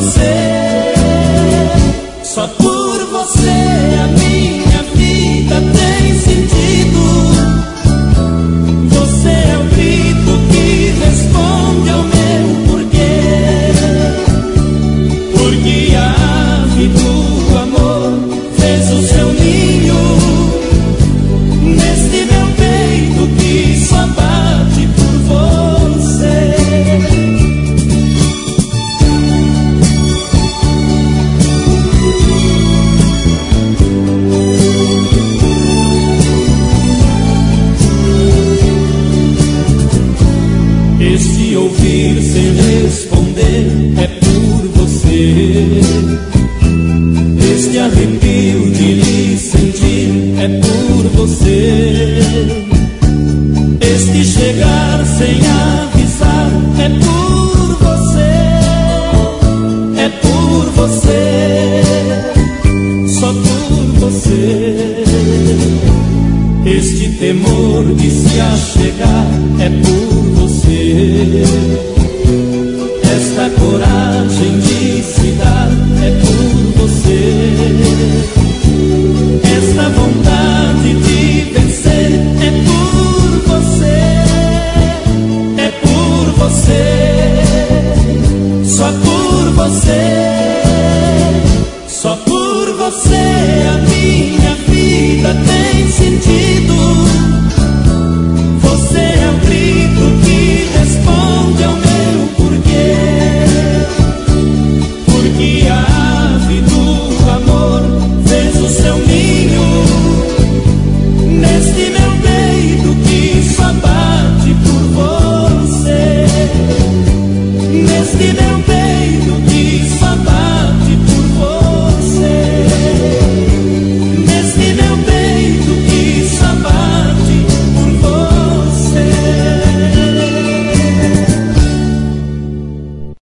você, só por você a minha vida tem sentido. Você é o grito que responde ao meu porquê, porque a ave do amor fez o seu ninho neste meu peito que só bate por você. Este ouvir sem responder é por você. Este arrepio de lhe sentir é por você. Este chegar sem